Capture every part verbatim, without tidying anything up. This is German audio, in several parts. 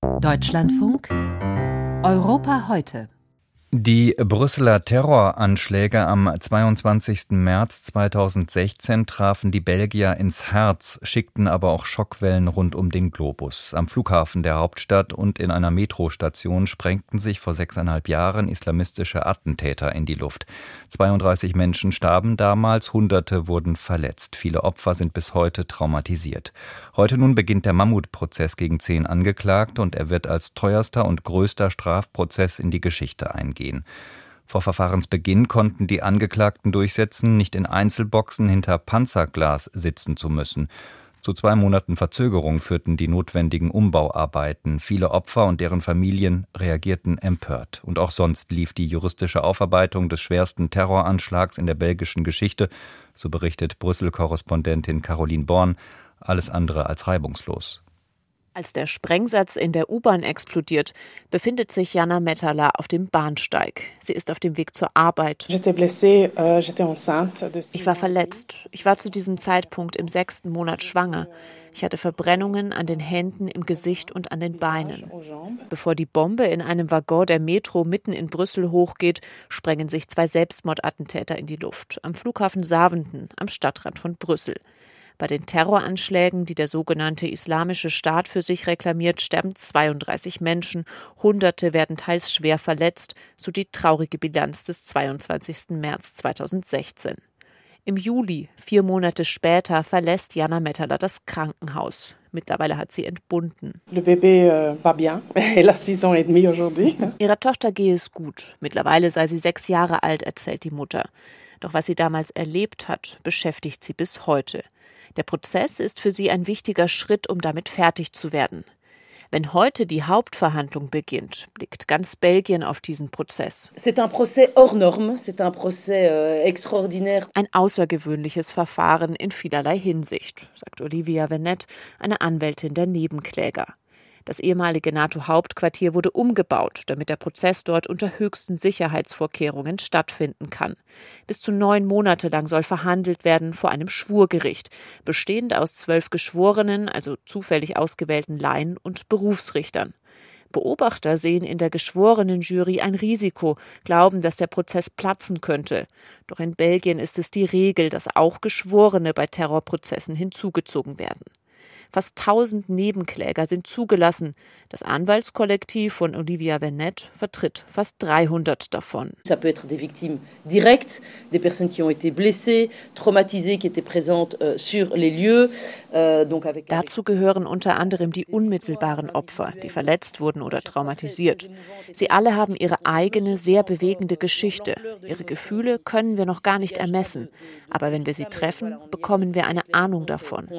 Deutschlandfunk Europa heute. Die Brüsseler Terroranschläge am zweiundzwanzigsten März zweitausendsechzehn trafen die Belgier ins Herz, schickten aber auch Schockwellen rund um den Globus. Am Flughafen der Hauptstadt und in einer Metrostation sprengten sich vor sechseinhalb Jahren islamistische Attentäter in die Luft. zweiunddreißig Menschen starben damals, Hunderte wurden verletzt. Viele Opfer sind bis heute traumatisiert. Heute nun beginnt der Mammutprozess gegen zehn Angeklagte und er wird als teuerster und größter Strafprozess in die Geschichte eingehen. Vor Verfahrensbeginn konnten die Angeklagten durchsetzen, nicht in Einzelboxen hinter Panzerglas sitzen zu müssen. Zu zwei Monaten Verzögerung führten die notwendigen Umbauarbeiten. Viele Opfer und deren Familien reagierten empört. Und auch sonst lief die juristische Aufarbeitung des schwersten Terroranschlags in der belgischen Geschichte, so berichtet Brüssel-Korrespondentin Caroline Born, alles andere als reibungslos. Als der Sprengsatz in der U-Bahn explodiert, befindet sich Jana Mettala auf dem Bahnsteig. Sie ist auf dem Weg zur Arbeit. Ich war verletzt. Ich war zu diesem Zeitpunkt im sechsten Monat schwanger. Ich hatte Verbrennungen an den Händen, im Gesicht und an den Beinen. Bevor die Bombe in einem Waggon der Metro mitten in Brüssel hochgeht, sprengen sich zwei Selbstmordattentäter in die Luft. Am Flughafen Zaventem, am Stadtrand von Brüssel. Bei den Terroranschlägen, die der sogenannte Islamische Staat für sich reklamiert, sterben zweiunddreißig Menschen, Hunderte werden teils schwer verletzt, so die traurige Bilanz des zweiundzwanzigsten März zweitausendsechzehn. Im Juli, vier Monate später, verlässt Jana Mettala das Krankenhaus. Mittlerweile hat sie entbunden. Ihrer Tochter gehe es gut. Mittlerweile sei sie sechs Jahre alt, erzählt die Mutter. Doch was sie damals erlebt hat, beschäftigt sie bis heute. Der Prozess ist für sie ein wichtiger Schritt, um damit fertig zu werden. Wenn heute die Hauptverhandlung beginnt, blickt ganz Belgien auf diesen Prozess. Ein außergewöhnliches Verfahren in vielerlei Hinsicht, sagt Olivia Venet, eine Anwältin der Nebenkläger. Das ehemalige NATO-Hauptquartier wurde umgebaut, damit der Prozess dort unter höchsten Sicherheitsvorkehrungen stattfinden kann. Bis zu neun Monate lang soll verhandelt werden vor einem Schwurgericht, bestehend aus zwölf Geschworenen, also zufällig ausgewählten Laien und Berufsrichtern. Beobachter sehen in der Geschworenenjury ein Risiko, glauben, dass der Prozess platzen könnte. Doch in Belgien ist es die Regel, dass auch Geschworene bei Terrorprozessen hinzugezogen werden. Fast tausend Nebenkläger sind zugelassen. Das Anwaltskollektiv von Olivia Venet vertritt fast dreihundert davon. Ça peut être des victimes directes, des personnes qui ont été blessées, traumatisées, qui étaient présentes sur les lieux. Dazu gehören unter anderem die unmittelbaren Opfer, die verletzt wurden oder traumatisiert. Sie alle haben ihre eigene, sehr bewegende Geschichte. Ihre Gefühle können wir noch gar nicht ermessen. Aber wenn wir sie treffen, bekommen wir eine Ahnung davon.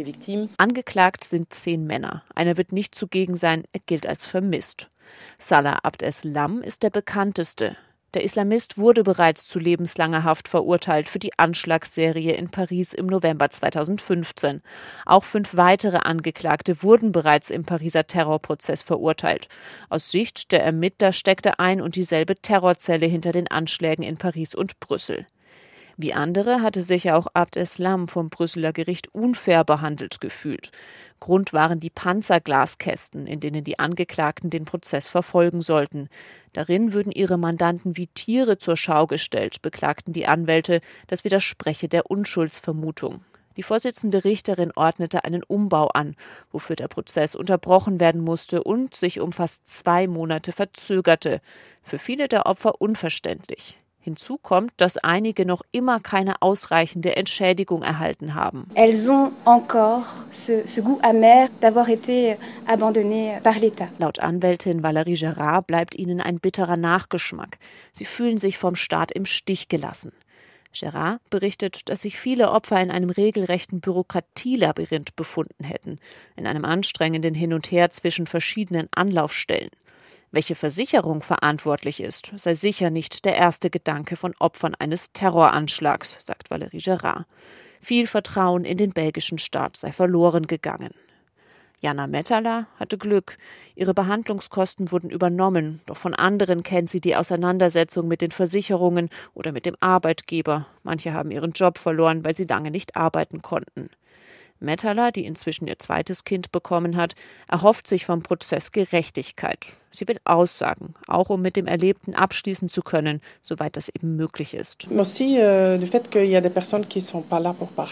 Angeklagt sind zehn Männer. Einer wird nicht zugegen sein, er gilt als vermisst. Salah Abdeslam ist der bekannteste. Der Islamist wurde bereits zu lebenslanger Haft verurteilt für die Anschlagsserie in Paris im November zweitausendfünfzehn. Auch fünf weitere Angeklagte wurden bereits im Pariser Terrorprozess verurteilt. Aus Sicht der Ermittler steckte ein und dieselbe Terrorzelle hinter den Anschlägen in Paris und Brüssel. Wie andere hatte sich auch Abdeslam vom Brüsseler Gericht unfair behandelt gefühlt. Grund waren die Panzerglaskästen, in denen die Angeklagten den Prozess verfolgen sollten. Darin würden ihre Mandanten wie Tiere zur Schau gestellt, beklagten die Anwälte. Das widerspreche der Unschuldsvermutung. Die Vorsitzende Richterin ordnete einen Umbau an, wofür der Prozess unterbrochen werden musste und sich um fast zwei Monate verzögerte. Für viele der Opfer unverständlich. Hinzu kommt, dass einige noch immer keine ausreichende Entschädigung erhalten haben. Elles ont encore ce, ce goût amer d'avoir été abandonnées par l'État. Laut Anwältin Valérie Gérard bleibt ihnen ein bitterer Nachgeschmack. Sie fühlen sich vom Staat im Stich gelassen. Gérard berichtet, dass sich viele Opfer in einem regelrechten Bürokratielabyrinth befunden hätten, in einem anstrengenden Hin und Her zwischen verschiedenen Anlaufstellen. Welche Versicherung verantwortlich ist, sei sicher nicht der erste Gedanke von Opfern eines Terroranschlags, sagt Valérie Gérard. Viel Vertrauen in den belgischen Staat sei verloren gegangen. Jana Mettala hatte Glück. Ihre Behandlungskosten wurden übernommen, doch von anderen kennt sie die Auseinandersetzung mit den Versicherungen oder mit dem Arbeitgeber. Manche haben ihren Job verloren, weil sie lange nicht arbeiten konnten. Mettler, die inzwischen ihr zweites Kind bekommen hat, erhofft sich vom Prozess Gerechtigkeit. Sie will aussagen, auch um mit dem Erlebten abschließen zu können, soweit das eben möglich ist.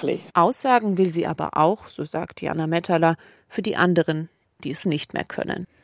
Aussagen will sie aber auch, so sagt Jana Mettler, für die anderen, die es nicht mehr können.